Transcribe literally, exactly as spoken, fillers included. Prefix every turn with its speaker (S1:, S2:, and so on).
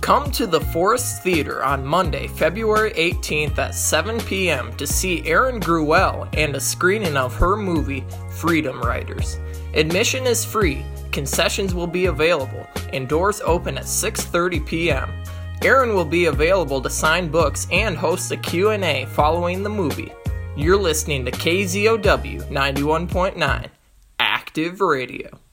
S1: Come to the Forest Theater on Monday, February eighteenth at seven p.m. to see Erin Gruwell and a screening of her movie, Freedom Riders. Admission is free, concessions will be available, and doors open at six thirty p.m. Erin will be available to sign books and host a Q and A following the movie. You're listening to K Z O W ninety-one point nine, Active Radio.